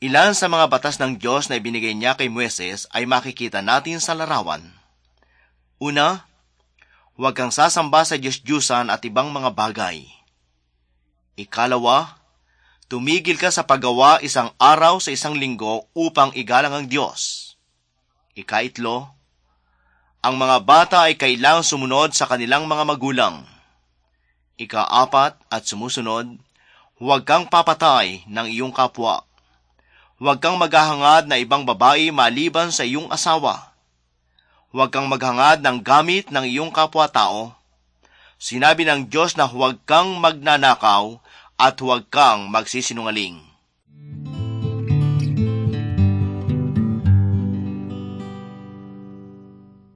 Ilan sa mga batas ng Diyos na ibinigay niya kay Moises ay makikita natin sa larawan. Una, huwag kang sasamba sa Diyos-Diyusan at ibang mga bagay. Ikalawa, tumigil ka sa paggawa isang araw sa isang linggo upang igalang ang Diyos. Ikaitlo, ang mga bata ay kailangang sumunod sa kanilang mga magulang. Ikaapat at sumusunod, huwag kang papatay ng iyong kapwa. Huwag kang maghahangad na ibang babae maliban sa iyong asawa. Huwag kang maghangad ng gamit ng iyong kapwa-tao. Sinabi ng Diyos na huwag kang magnanakaw at huwag kang magsisinungaling.